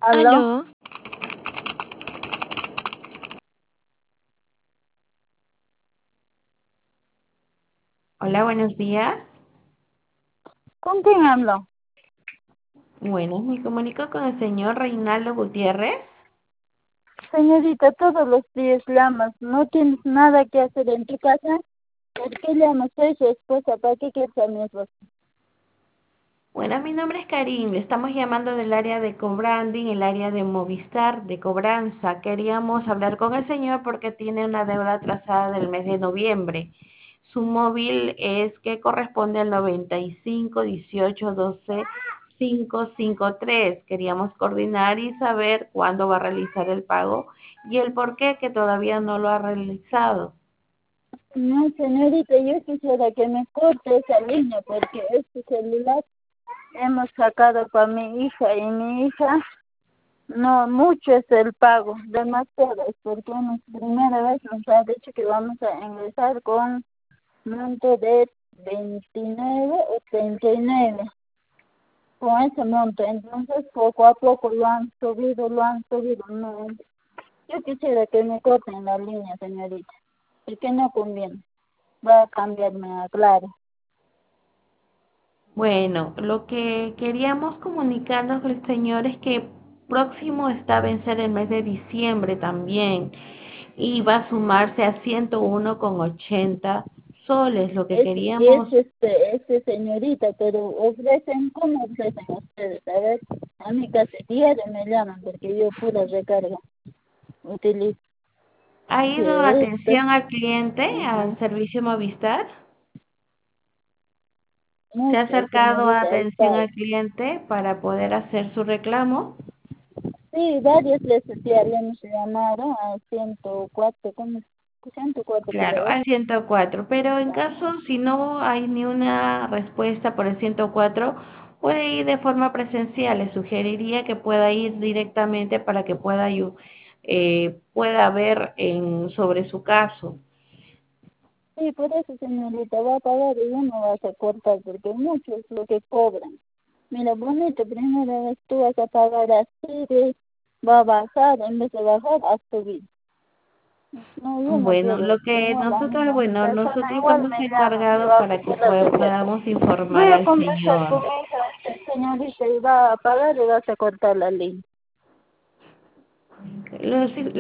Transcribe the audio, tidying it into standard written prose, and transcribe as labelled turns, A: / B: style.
A: ¿Aló?
B: Aló,
A: Hola, buenos días.
B: ¿Con quién hablo?
A: Bueno, me comunico con el señor Reinaldo Gutiérrez.
B: Señorita, todos los días llamas, ¿no tienes nada que hacer en tu casa? ¿Por qué llamas? Soy su esposa, ¿para qué quieres a mi esposa?
A: Bueno, mi nombre es Karim. Le estamos llamando del área de cobranding, el área de Movistar, de cobranza. Queríamos hablar con el señor porque tiene una deuda atrasada del mes de noviembre. Su móvil es que corresponde al 95 18 12 553. Queríamos coordinar y saber cuándo va a realizar el pago y el por qué que todavía no lo ha realizado.
B: No, señorita, yo quisiera que me corte esa línea porque este celular hemos sacado para mi hija y mi hija, no, mucho es el pago, demasiado, es porque primera vez nos ha dicho que vamos a ingresar con monto de 29 o 39 con ese monto. Entonces, poco a poco lo han subido, lo han subido. No, yo quisiera que me corten la línea, señorita, porque no conviene. Va a cambiarme a Claro.
A: Bueno, lo que queríamos comunicarnos al señor es que próximo está a vencer el mes de diciembre también y va a sumarse a 101,80 soles. Lo que queríamos,
B: Señorita, pero ofrecen, ¿cómo ofrecen ustedes? A ver, a mí casi diario me llaman porque yo pura recarga utilizo.
A: ¿ha ido a
B: Que esto,
A: atención al cliente, al
B: ajá,
A: servicio Movistar? ¿Se ha
B: mucho,
A: acercado a
B: señorita, el
A: atención
B: pago.
A: al cliente para poder hacer su reclamo?
B: Sí, varias veces sí habíamos llamado a 104, ¿cómo? 104
A: Claro,
B: creo.
A: al 104, pero en
B: Ajá.
A: caso si no hay ni una respuesta por el 104, puede ir de forma presencial. Le sugeriría que pueda ir directamente para que pueda ver sobre su caso.
B: Sí, por eso, señorita, va a pagar y uno va a cortar, porque mucho es lo que cobran. Mira, bonito, primera vez tú vas a pagar así, va a bajar, en vez de bajar, a subir. No, yo no
A: Bueno,
B: quiero
A: lo
B: eso.
A: que
B: Tengo la
A: nosotros,
B: misma
A: bueno,
B: persona,
A: nosotros
B: igual
A: hemos
B: me llaman, yo
A: encargado
B: hago
A: para que
B: por la reserva.
A: podamos
B: Voy
A: informar
B: a
A: al
B: conversar con
A: señor.
B: mi hija, señorita, y va a pagar y vas a cortar la línea.
A: Le